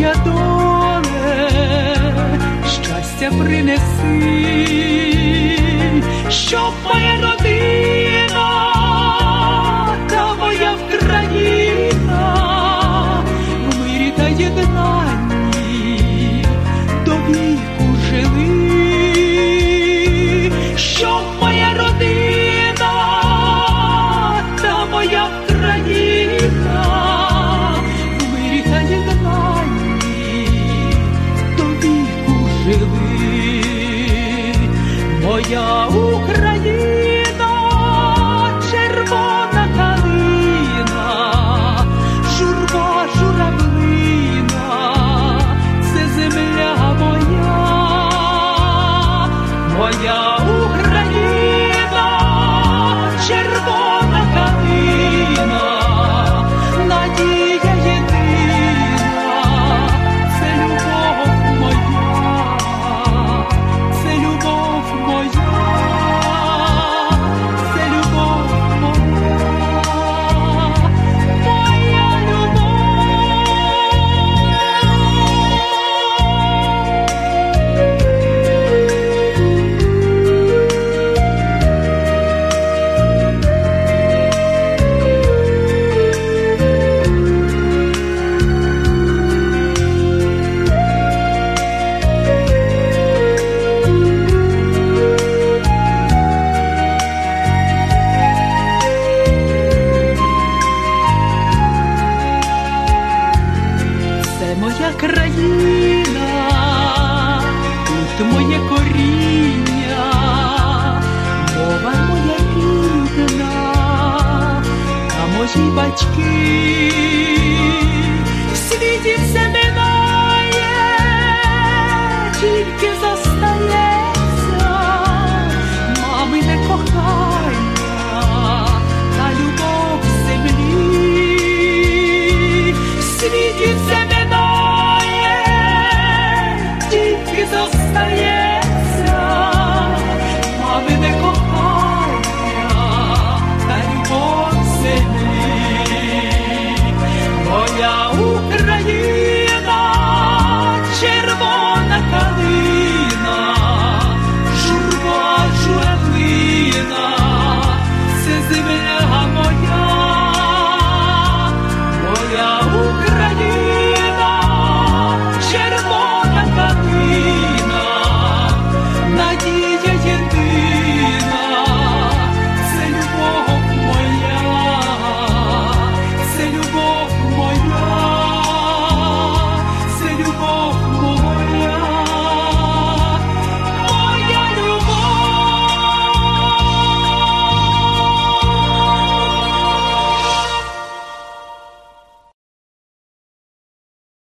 моя доле, щастя принеси, щоб моя родина та моя Україна в мирі та єднанні до віку жили, щоб моя родина та моя Україна в мирі та єднанні до віку жили. Моя Україна, червона калина, журба журавлина, це земля моя, моя Україна, червона калина, надія єдина, це любов моя, це любов моя, це любов моя, моя любов. Це моя країна, тут моє коріння, мова моя рідна, та мої батьки. В світі все минає, тільки зостається мамине кохання та любов землі. В світі все